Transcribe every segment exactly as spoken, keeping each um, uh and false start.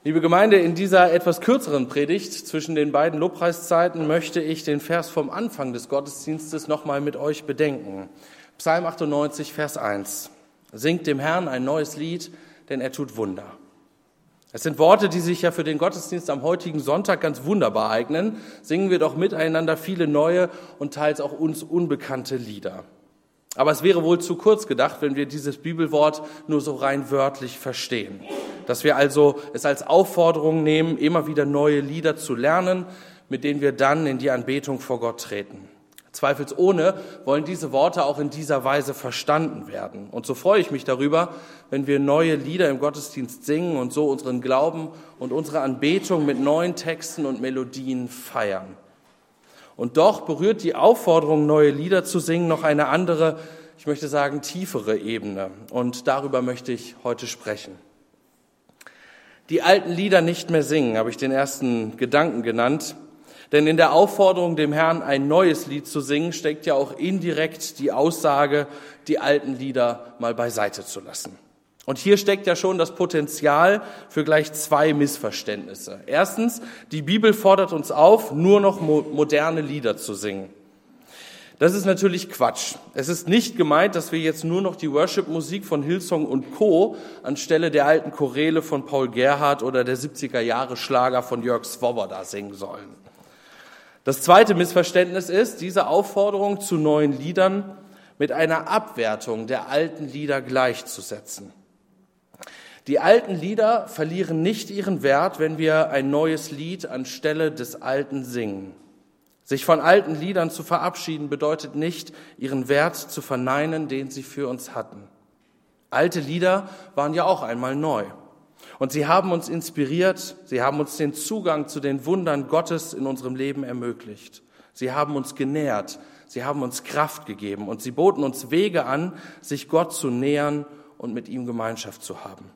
Liebe Gemeinde, in dieser etwas kürzeren Predigt zwischen den beiden Lobpreiszeiten möchte ich den Vers vom Anfang des Gottesdienstes nochmal mit euch bedenken. Psalm achtundneunzig, Vers eins. Singt dem Herrn ein neues Lied, denn er tut Wunder. Es sind Worte, die sich ja für den Gottesdienst am heutigen Sonntag ganz wunderbar eignen. Singen wir doch miteinander viele neue und teils auch uns unbekannte Lieder. Aber es wäre wohl zu kurz gedacht, wenn wir dieses Bibelwort nur so rein wörtlich verstehen. Dass wir also es als Aufforderung nehmen, immer wieder neue Lieder zu lernen, mit denen wir dann in die Anbetung vor Gott treten. Zweifelsohne wollen diese Worte auch in dieser Weise verstanden werden. Und so freue ich mich darüber, wenn wir neue Lieder im Gottesdienst singen und so unseren Glauben und unsere Anbetung mit neuen Texten und Melodien feiern. Und doch berührt die Aufforderung, neue Lieder zu singen, noch eine andere, ich möchte sagen, tiefere Ebene. Und darüber möchte ich heute sprechen. Die alten Lieder nicht mehr singen, habe ich den ersten Gedanken genannt. Denn in der Aufforderung, dem Herrn ein neues Lied zu singen, steckt ja auch indirekt die Aussage, die alten Lieder mal beiseite zu lassen. Und hier steckt ja schon das Potenzial für gleich zwei Missverständnisse. Erstens, die Bibel fordert uns auf, nur noch mo- moderne Lieder zu singen. Das ist natürlich Quatsch. Es ist nicht gemeint, dass wir jetzt nur noch die Worship-Musik von Hillsong und Co. anstelle der alten Choräle von Paul Gerhardt oder der siebziger-Jahre-Schlager von Jörg Swoboda singen sollen. Das zweite Missverständnis ist, diese Aufforderung zu neuen Liedern mit einer Abwertung der alten Lieder gleichzusetzen. Die alten Lieder verlieren nicht ihren Wert, wenn wir ein neues Lied anstelle des alten singen. Sich von alten Liedern zu verabschieden bedeutet nicht, ihren Wert zu verneinen, den sie für uns hatten. Alte Lieder waren ja auch einmal neu. Und sie haben uns inspiriert, sie haben uns den Zugang zu den Wundern Gottes in unserem Leben ermöglicht. Sie haben uns genährt, sie haben uns Kraft gegeben und sie boten uns Wege an, sich Gott zu nähern und mit ihm Gemeinschaft zu haben.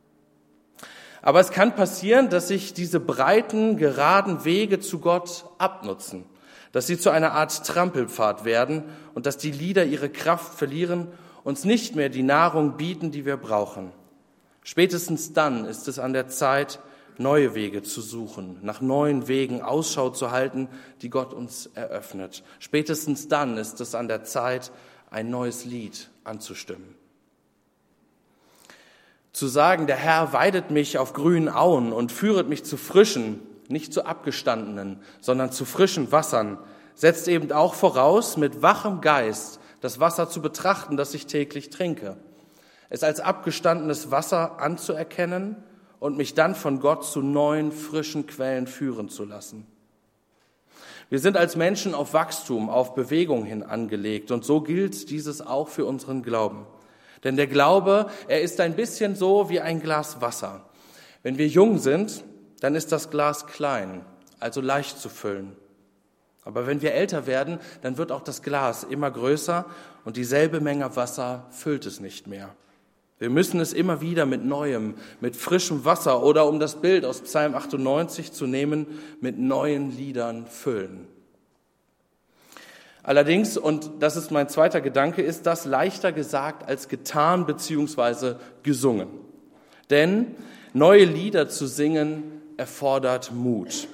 Aber es kann passieren, dass sich diese breiten, geraden Wege zu Gott abnutzen, dass sie zu einer Art Trampelpfad werden und dass die Lieder ihre Kraft verlieren, uns nicht mehr die Nahrung bieten, die wir brauchen. Spätestens dann ist es an der Zeit, neue Wege zu suchen, nach neuen Wegen Ausschau zu halten, die Gott uns eröffnet. Spätestens dann ist es an der Zeit, ein neues Lied anzustimmen. Zu sagen, der Herr weidet mich auf grünen Auen und führet mich zu frischen, nicht zu abgestandenen, sondern zu frischen Wassern, setzt eben auch voraus, mit wachem Geist das Wasser zu betrachten, das ich täglich trinke, es als abgestandenes Wasser anzuerkennen und mich dann von Gott zu neuen, frischen Quellen führen zu lassen. Wir sind als Menschen auf Wachstum, auf Bewegung hin angelegt und so gilt dieses auch für unseren Glauben. Denn der Glaube, er ist ein bisschen so wie ein Glas Wasser. Wenn wir jung sind, dann ist das Glas klein, also leicht zu füllen. Aber wenn wir älter werden, dann wird auch das Glas immer größer und dieselbe Menge Wasser füllt es nicht mehr. Wir müssen es immer wieder mit neuem, mit frischem Wasser oder, um das Bild aus Psalm achtundneunzig zu nehmen, mit neuen Liedern füllen. Allerdings, und das ist mein zweiter Gedanke, ist das leichter gesagt als getan bzw. gesungen. Denn neue Lieder zu singen erfordert Mut.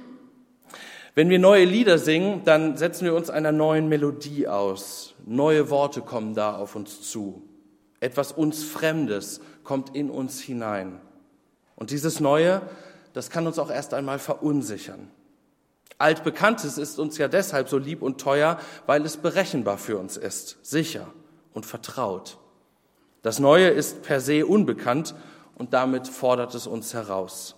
Wenn wir neue Lieder singen, dann setzen wir uns einer neuen Melodie aus. Neue Worte kommen da auf uns zu. Etwas uns Fremdes kommt in uns hinein. Und dieses Neue, das kann uns auch erst einmal verunsichern. Altbekanntes ist uns ja deshalb so lieb und teuer, weil es berechenbar für uns ist, sicher und vertraut. Das Neue ist per se unbekannt und damit fordert es uns heraus.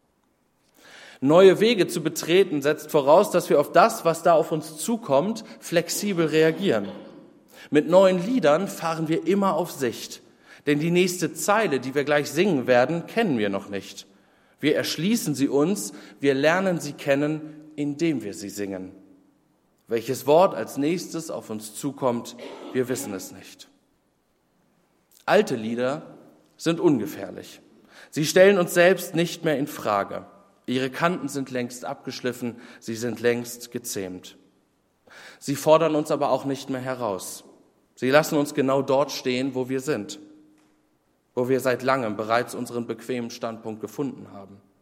Neue Wege zu betreten setzt voraus, dass wir auf das, was da auf uns zukommt, flexibel reagieren. Mit neuen Liedern fahren wir immer auf Sicht, denn die nächste Zeile, die wir gleich singen werden, kennen wir noch nicht. Wir erschließen sie uns, wir lernen sie kennen, indem wir sie singen. Welches Wort als nächstes auf uns zukommt, wir wissen es nicht. Alte Lieder sind ungefährlich. Sie stellen uns selbst nicht mehr in Frage. Ihre Kanten sind längst abgeschliffen, sie sind längst gezähmt. Sie fordern uns aber auch nicht mehr heraus. Sie lassen uns genau dort stehen, wo wir sind, wo wir seit langem bereits unseren bequemen Standpunkt gefunden haben.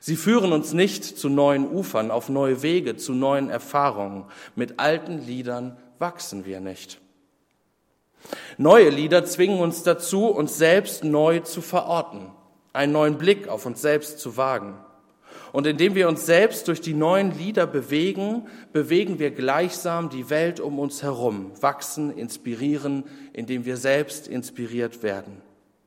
Sie führen uns nicht zu neuen Ufern, auf neue Wege, zu neuen Erfahrungen. Mit alten Liedern wachsen wir nicht. Neue Lieder zwingen uns dazu, uns selbst neu zu verorten, einen neuen Blick auf uns selbst zu wagen. Und indem wir uns selbst durch die neuen Lieder bewegen, bewegen wir gleichsam die Welt um uns herum, wachsen, inspirieren, indem wir selbst inspiriert werden.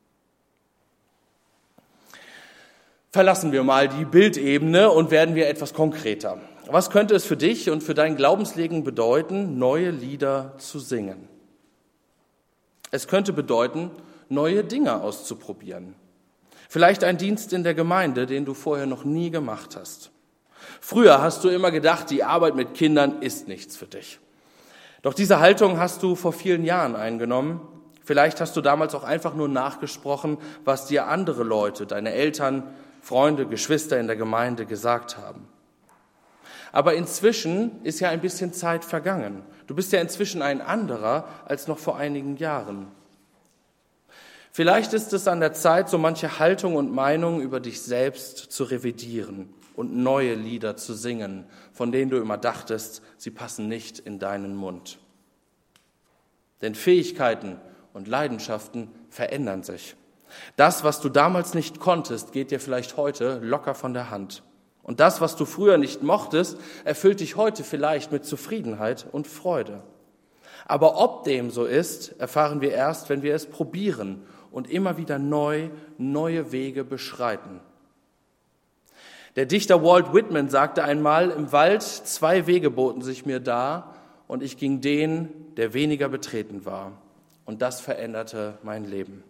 Verlassen wir mal die Bildebene und werden wir etwas konkreter. Was könnte es für dich und für dein Glaubensleben bedeuten, neue Lieder zu singen? Es könnte bedeuten, neue Dinge auszuprobieren. Vielleicht ein Dienst in der Gemeinde, den du vorher noch nie gemacht hast. Früher hast du immer gedacht, die Arbeit mit Kindern ist nichts für dich. Doch diese Haltung hast du vor vielen Jahren eingenommen. Vielleicht hast du damals auch einfach nur nachgesprochen, was dir andere Leute, deine Eltern, Freunde, Geschwister in der Gemeinde gesagt haben. Aber inzwischen ist ja ein bisschen Zeit vergangen. Du bist ja inzwischen ein anderer als noch vor einigen Jahren. Vielleicht ist es an der Zeit, so manche Haltung und Meinung über dich selbst zu revidieren und neue Lieder zu singen, von denen du immer dachtest, sie passen nicht in deinen Mund. Denn Fähigkeiten und Leidenschaften verändern sich. Das, was du damals nicht konntest, geht dir vielleicht heute locker von der Hand. Und das, was du früher nicht mochtest, erfüllt dich heute vielleicht mit Zufriedenheit und Freude. Aber ob dem so ist, erfahren wir erst, wenn wir es probieren und immer wieder neu, neue Wege beschreiten. Der Dichter Walt Whitman sagte einmal, im Wald zwei Wege boten sich mir dar und ich ging den, der weniger betreten war. Und das veränderte mein Leben.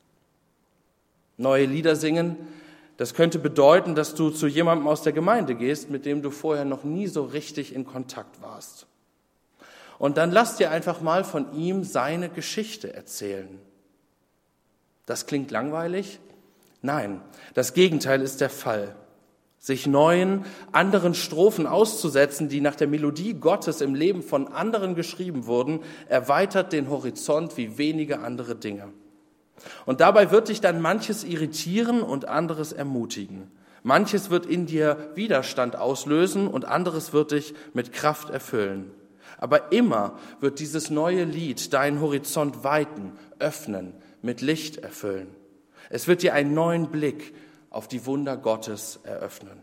Neue Lieder singen, das könnte bedeuten, dass du zu jemandem aus der Gemeinde gehst, mit dem du vorher noch nie so richtig in Kontakt warst. Und dann lass dir einfach mal von ihm seine Geschichte erzählen. Das klingt langweilig? Nein, das Gegenteil ist der Fall. Sich neuen, anderen Strophen auszusetzen, die nach der Melodie Gottes im Leben von anderen geschrieben wurden, erweitert den Horizont wie wenige andere Dinge. Und dabei wird dich dann manches irritieren und anderes ermutigen. Manches wird in dir Widerstand auslösen und anderes wird dich mit Kraft erfüllen. Aber immer wird dieses neue Lied deinen Horizont weiten, öffnen, mit Licht erfüllen. Es wird dir einen neuen Blick auf die Wunder Gottes eröffnen.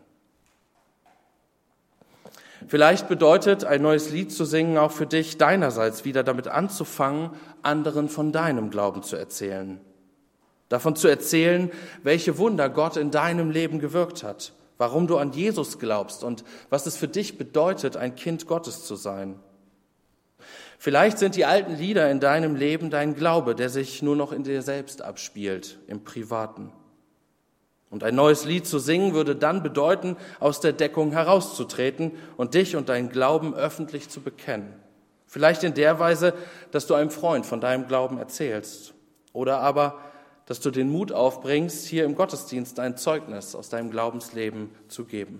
Vielleicht bedeutet ein neues Lied zu singen auch für dich, deinerseits wieder damit anzufangen, anderen von deinem Glauben zu erzählen. Davon zu erzählen, welche Wunder Gott in deinem Leben gewirkt hat, warum du an Jesus glaubst und was es für dich bedeutet, ein Kind Gottes zu sein. Vielleicht sind die alten Lieder in deinem Leben dein Glaube, der sich nur noch in dir selbst abspielt, im Privaten. Und ein neues Lied zu singen würde dann bedeuten, aus der Deckung herauszutreten und dich und deinen Glauben öffentlich zu bekennen. Vielleicht in der Weise, dass du einem Freund von deinem Glauben erzählst. Oder aber, dass du den Mut aufbringst, hier im Gottesdienst ein Zeugnis aus deinem Glaubensleben zu geben.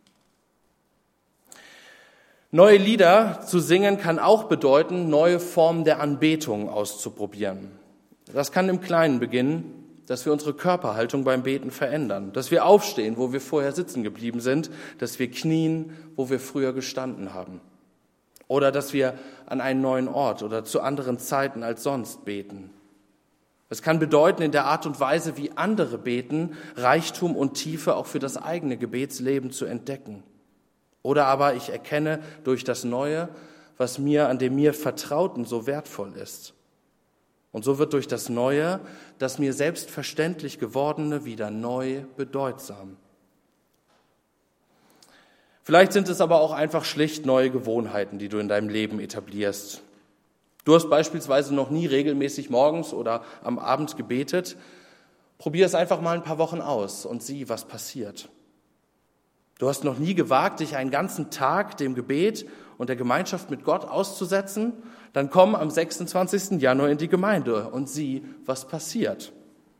Neue Lieder zu singen kann auch bedeuten, neue Formen der Anbetung auszuprobieren. Das kann im Kleinen beginnen, dass wir unsere Körperhaltung beim Beten verändern, dass wir aufstehen, wo wir vorher sitzen geblieben sind, dass wir knien, wo wir früher gestanden haben. Oder dass wir an einen neuen Ort oder zu anderen Zeiten als sonst beten. Es kann bedeuten, in der Art und Weise, wie andere beten, Reichtum und Tiefe auch für das eigene Gebetsleben zu entdecken. Oder aber ich erkenne durch das Neue, was mir an dem mir Vertrauten so wertvoll ist. Und so wird durch das Neue, das mir selbstverständlich gewordene, wieder neu bedeutsam. Vielleicht sind es aber auch einfach schlicht neue Gewohnheiten, die du in deinem Leben etablierst. Du hast beispielsweise noch nie regelmäßig morgens oder am Abend gebetet. Probier es einfach mal ein paar Wochen aus und sieh, was passiert. Du hast noch nie gewagt, dich einen ganzen Tag dem Gebet und der Gemeinschaft mit Gott auszusetzen. Dann komm am sechsundzwanzigsten Januar in die Gemeinde und sieh, was passiert.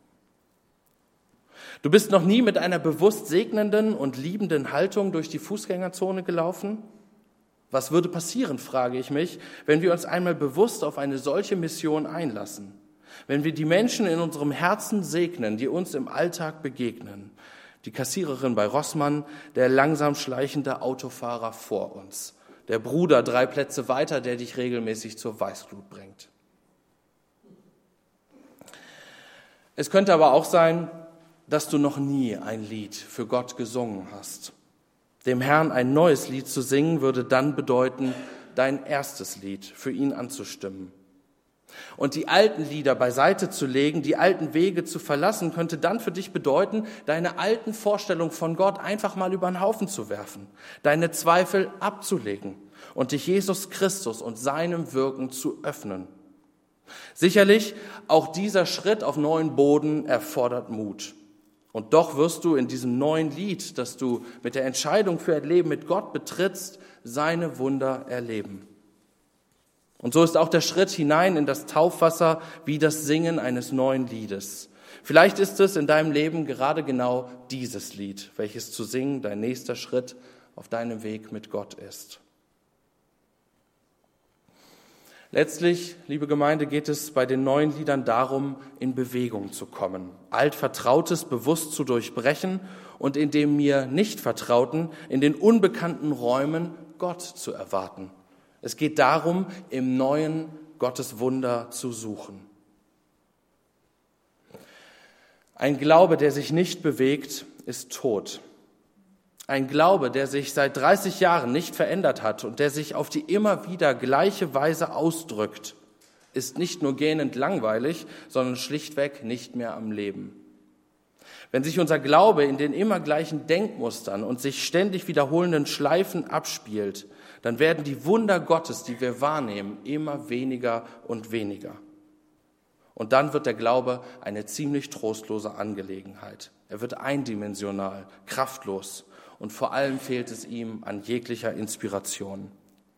Du bist noch nie mit einer bewusst segnenden und liebenden Haltung durch die Fußgängerzone gelaufen? Was würde passieren, frage ich mich, wenn wir uns einmal bewusst auf eine solche Mission einlassen? Wenn wir die Menschen in unserem Herzen segnen, die uns im Alltag begegnen? Die Kassiererin bei Rossmann, der langsam schleichende Autofahrer vor uns, der Bruder drei Plätze weiter, der dich regelmäßig zur Weißglut bringt. Es könnte aber auch sein, dass du noch nie ein Lied für Gott gesungen hast. Dem Herrn ein neues Lied zu singen, würde dann bedeuten, dein erstes Lied für ihn anzustimmen. Und die alten Lieder beiseite zu legen, die alten Wege zu verlassen, könnte dann für dich bedeuten, deine alten Vorstellungen von Gott einfach mal über den Haufen zu werfen, deine Zweifel abzulegen und dich Jesus Christus und seinem Wirken zu öffnen. Sicherlich, auch dieser Schritt auf neuen Boden erfordert Mut. Und doch wirst du in diesem neuen Lied, das du mit der Entscheidung für ein Leben mit Gott betrittst, seine Wunder erleben. Und so ist auch der Schritt hinein in das Taufwasser wie das Singen eines neuen Liedes. Vielleicht ist es in deinem Leben gerade genau dieses Lied, welches zu singen dein nächster Schritt auf deinem Weg mit Gott ist. Letztlich, liebe Gemeinde, geht es bei den neuen Liedern darum, in Bewegung zu kommen, Altvertrautes bewusst zu durchbrechen und in dem mir nicht Vertrauten, in den unbekannten Räumen Gott zu erwarten. Es geht darum, im Neuen Gottes Wunder zu suchen. Ein Glaube, der sich nicht bewegt, ist tot. Ein Glaube, der sich seit dreißig Jahren nicht verändert hat und der sich auf die immer wieder gleiche Weise ausdrückt, ist nicht nur gähnend langweilig, sondern schlichtweg nicht mehr am Leben. Wenn sich unser Glaube in den immer gleichen Denkmustern und sich ständig wiederholenden Schleifen abspielt, dann werden die Wunder Gottes, die wir wahrnehmen, immer weniger und weniger. Und dann wird der Glaube eine ziemlich trostlose Angelegenheit. Er wird eindimensional, kraftlos und vor allem fehlt es ihm an jeglicher Inspiration.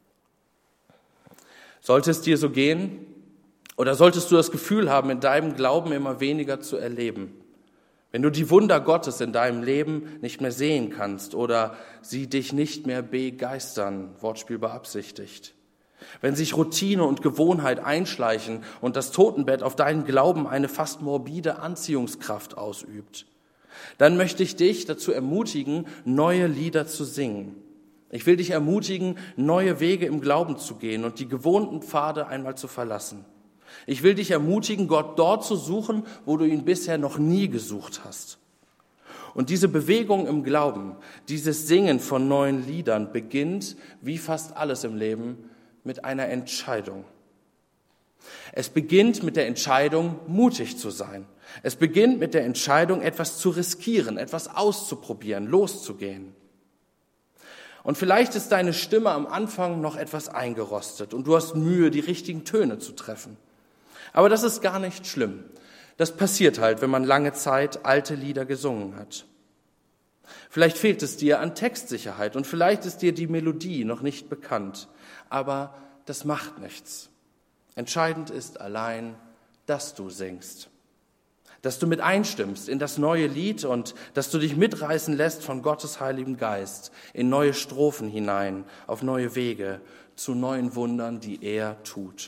Sollte es dir so gehen oder solltest du das Gefühl haben, in deinem Glauben immer weniger zu erleben, wenn du die Wunder Gottes in deinem Leben nicht mehr sehen kannst oder sie dich nicht mehr begeistern, Wortspiel beabsichtigt, wenn sich Routine und Gewohnheit einschleichen und das Totenbett auf deinen Glauben eine fast morbide Anziehungskraft ausübt, dann möchte ich dich dazu ermutigen, neue Lieder zu singen. Ich will dich ermutigen, neue Wege im Glauben zu gehen und die gewohnten Pfade einmal zu verlassen. Ich will dich ermutigen, Gott dort zu suchen, wo du ihn bisher noch nie gesucht hast. Und diese Bewegung im Glauben, dieses Singen von neuen Liedern beginnt, wie fast alles im Leben, mit einer Entscheidung. Es beginnt mit der Entscheidung, mutig zu sein. Es beginnt mit der Entscheidung, etwas zu riskieren, etwas auszuprobieren, loszugehen. Und vielleicht ist deine Stimme am Anfang noch etwas eingerostet und du hast Mühe, die richtigen Töne zu treffen. Aber das ist gar nicht schlimm. Das passiert halt, wenn man lange Zeit alte Lieder gesungen hat. Vielleicht fehlt es dir an Textsicherheit und vielleicht ist dir die Melodie noch nicht bekannt. Aber das macht nichts. Entscheidend ist allein, dass du singst. Dass du mit einstimmst in das neue Lied und dass du dich mitreißen lässt von Gottes Heiligem Geist in neue Strophen hinein, auf neue Wege, zu neuen Wundern, die er tut.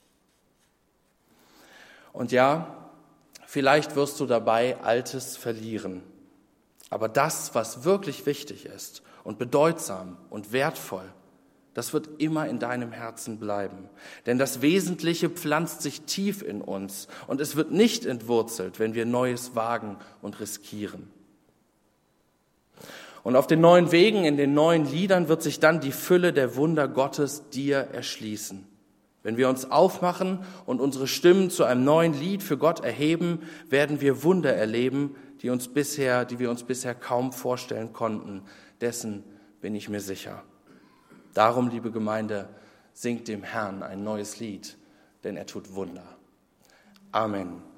Und ja, vielleicht wirst du dabei Altes verlieren. Aber das, was wirklich wichtig ist und bedeutsam und wertvoll, das wird immer in deinem Herzen bleiben. Denn das Wesentliche pflanzt sich tief in uns und es wird nicht entwurzelt, wenn wir Neues wagen und riskieren. Und auf den neuen Wegen, in den neuen Liedern wird sich dann die Fülle der Wunder Gottes dir erschließen. Wenn wir uns aufmachen und unsere Stimmen zu einem neuen Lied für Gott erheben, werden wir Wunder erleben, die uns bisher, die wir uns bisher kaum vorstellen konnten. Dessen bin ich mir sicher. Darum, liebe Gemeinde, singt dem Herrn ein neues Lied, denn er tut Wunder. Amen.